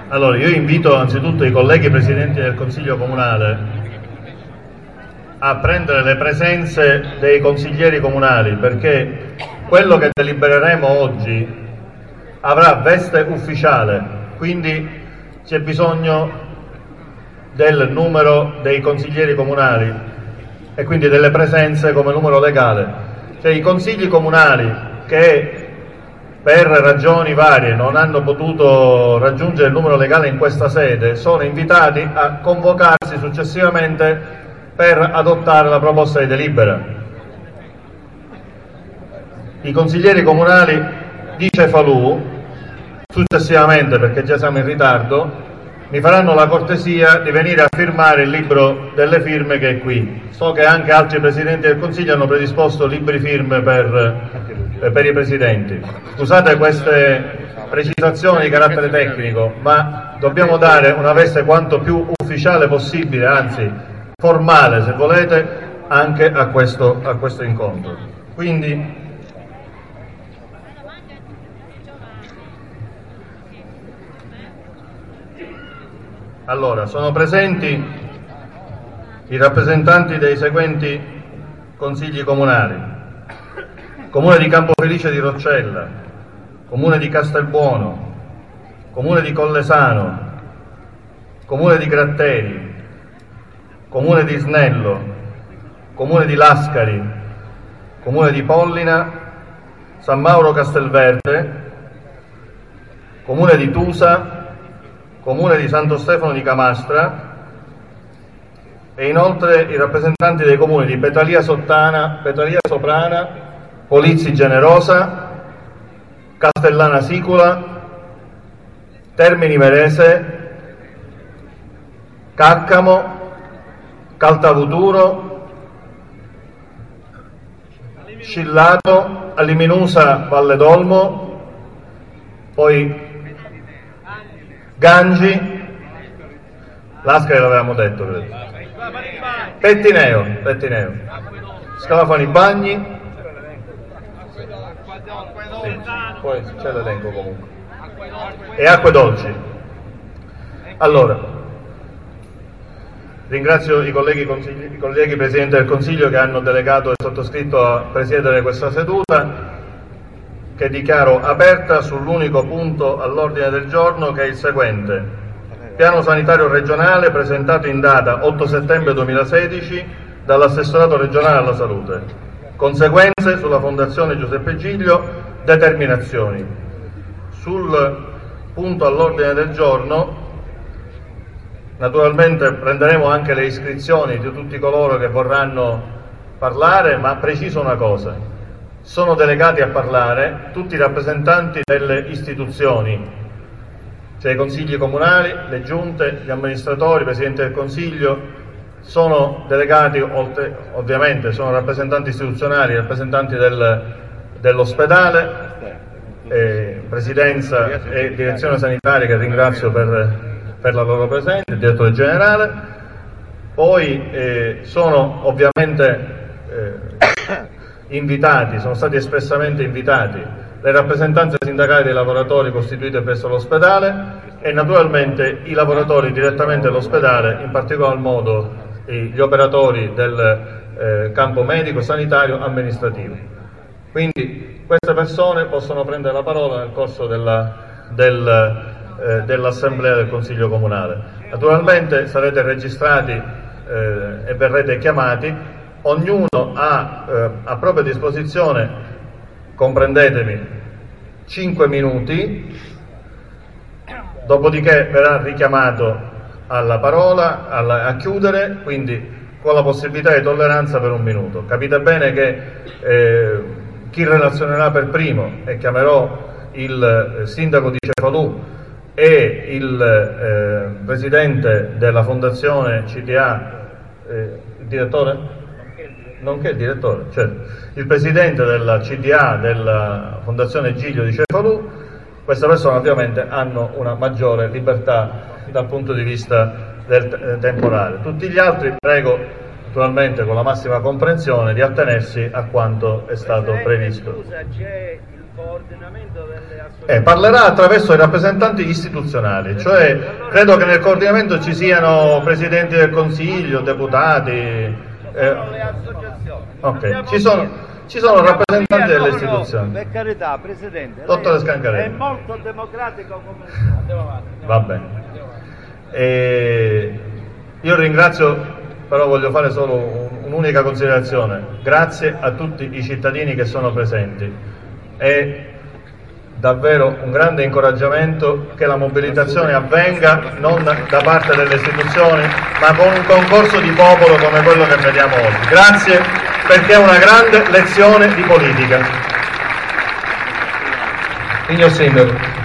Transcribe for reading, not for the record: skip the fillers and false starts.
Allora, io invito anzitutto i colleghi presidenti del Consiglio Comunale a prendere le presenze dei consiglieri comunali, perché quello che delibereremo oggi avrà veste ufficiale, quindi c'è bisogno del numero dei consiglieri comunali e quindi delle presenze come numero legale. Cioè i consigli comunali che per ragioni varie non hanno potuto raggiungere il numero legale in questa sede sono invitati a convocarsi successivamente per adottare la proposta di delibera. I consiglieri comunali di Cefalù, successivamente, perché già siamo in ritardo, mi faranno la cortesia di venire a firmare il libro delle firme che è qui. So che anche altri presidenti del Consiglio hanno predisposto libri firme per i presidenti. Scusate queste precisazioni di carattere tecnico, ma dobbiamo dare una veste quanto più ufficiale possibile, anzi formale se volete, anche a questo incontro. Quindi allora, sono presenti i rappresentanti dei seguenti consigli comunali: Comune di Campofelice di Roccella, Comune di Castelbuono, Comune di Collesano, Comune di Gratteri, Comune di Snello, Comune di Lascari, Comune di Pollina, San Mauro Castelverde, Comune di Tusa, Comune di Santo Stefano di Camastra e inoltre i rappresentanti dei comuni di Petalia Sottana, Petalia Soprana, Polizzi Generosa, Castellana Sicula, Termini Merese, Caccamo, Caltavuturo, Scillato, Alliminusa Valle d'Olmo, poi Gangi, Lascari l'avevamo detto, credo. Pettineo, Scalafani Bagni, sì, poi c'è l'elenco comunque, e Acque Dolci. Allora, ringrazio i colleghi presidenti del Consiglio che hanno delegato il sottoscritto a presiedere questa seduta, che dichiaro aperta sull'unico punto all'ordine del giorno, che è il seguente: Piano sanitario regionale presentato in data 8 settembre 2016 dall'assessorato regionale alla salute. Conseguenze sulla Fondazione Giuseppe Giglio, determinazioni. Sul punto all'ordine del giorno, naturalmente prenderemo anche le iscrizioni di tutti coloro che vorranno parlare, ma preciso una cosa: sono delegati a parlare tutti i rappresentanti delle istituzioni, cioè i consigli comunali, le giunte, gli amministratori, i presidenti del Consiglio, sono delegati, ovviamente sono rappresentanti istituzionali, rappresentanti dell'ospedale, presidenza e direzione sanitaria, che ringrazio per la loro presenza, il direttore generale. Poi sono ovviamente invitati, sono stati espressamente invitati le rappresentanze sindacali dei lavoratori costituite presso l'ospedale e naturalmente i lavoratori direttamente all'ospedale, in particolar modo gli operatori del campo medico, sanitario, amministrativo. Quindi queste persone possono prendere la parola nel corso dell'assemblea del Consiglio Comunale. Naturalmente sarete registrati e verrete chiamati. Ognuno ha a propria disposizione, comprendetemi, 5 minuti, dopodiché verrà richiamato alla parola, a chiudere, quindi con la possibilità di tolleranza per 1 minuto. Capite bene che chi relazionerà per primo, e chiamerò il sindaco di Cefalù e il presidente della Fondazione CTA, il direttore? Nonché il direttore, cioè il presidente della CDA della Fondazione Giglio di Cefalù. Queste persone ovviamente hanno una maggiore libertà dal punto di vista temporale. Tutti gli altri prego, naturalmente con la massima comprensione, di attenersi a quanto è stato previsto. Scusa, c'è il Parlerà attraverso i rappresentanti istituzionali, cioè credo che nel coordinamento ci siano presidenti del Consiglio, deputati, ok, ci sono rappresentanti delle istituzioni. Per carità, Presidente, Dottore Scancarelli. è molto democratico come... Va bene. Io ringrazio, però voglio fare solo un'unica considerazione. Grazie a tutti i cittadini che sono presenti. È davvero un grande incoraggiamento che la mobilitazione avvenga non da parte delle istituzioni, ma con un concorso di popolo come quello che vediamo oggi. Grazie, perché è una grande lezione di politica. Signor Sindaco.